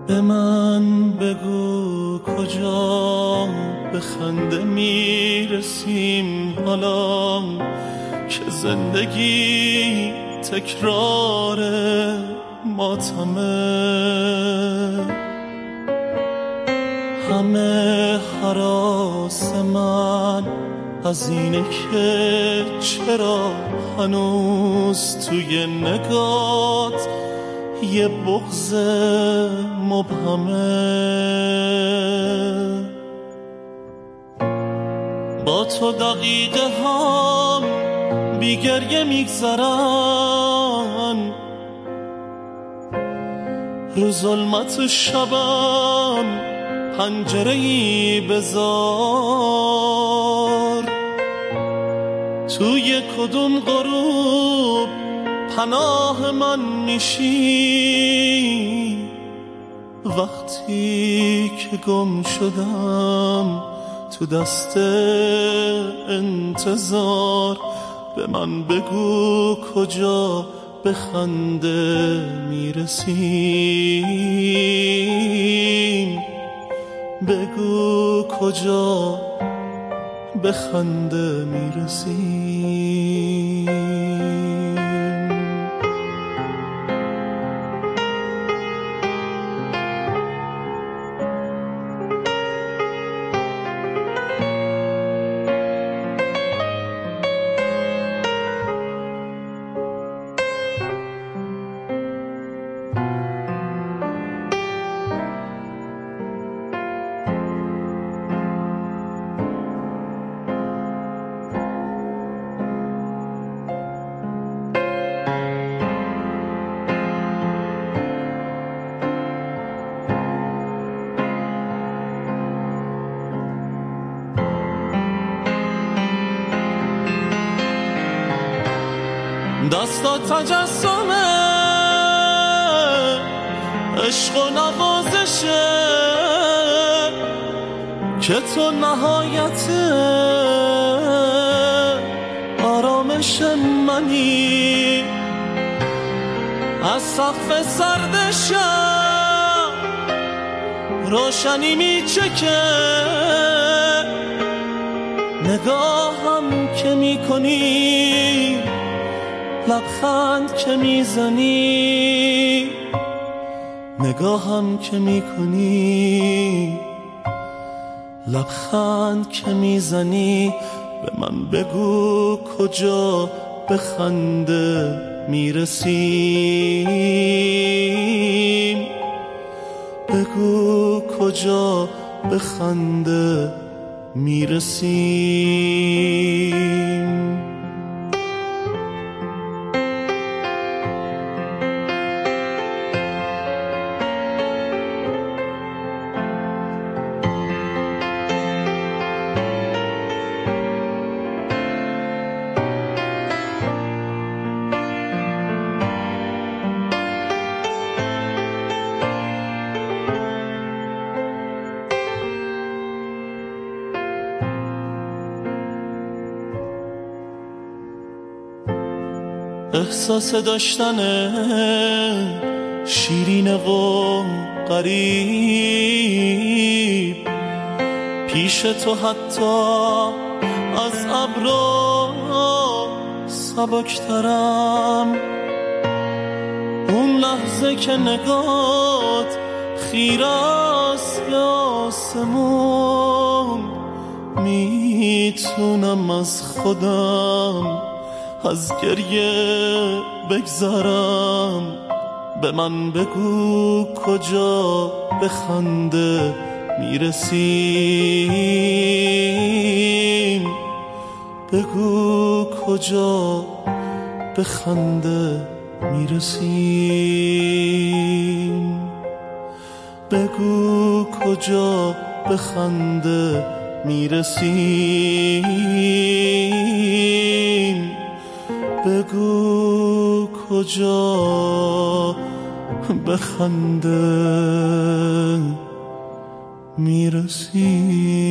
به من بگو کجا به خنده میرسیم حالا که زندگی تکرار ماتمه. همه هراس من از اینه که چرا هنوز توی نگات یه بغض مبهمه. با تو دقیقه هم بی گریه میگذرن، رو ظلمت شبم پنجره‌ای بذار. توی کدوم غروب پناه من میشی وقتی که گم شدم تو دست انتظار. به من بگو کجا به خنده میرسیم، بگو کجا به خنده میرسیم. دستا تجسمه عشق و نوازشه که تو نهایت آرامش منی. از سقف سردشم روشنی میچکه نگاهم که میکنی، لبخند که میزنی نگاهم که میکنی، لبخند که میزنی. به من بگو کجا به خنده میرسیم، بگو کجا به خنده میرسیم. احساس داشتن شیرین و غریب پیش تو حتی از ابرو سبکترم. اون لحظه که نگات خیره است به آسمون میتونم از خودم از گریه بگذرم. به من بگو کجا به خنده میرسیم، بگو کجا به خنده میرسیم، بگو کجا به خنده میرسیم، بگو کجا به خنده میرسیم.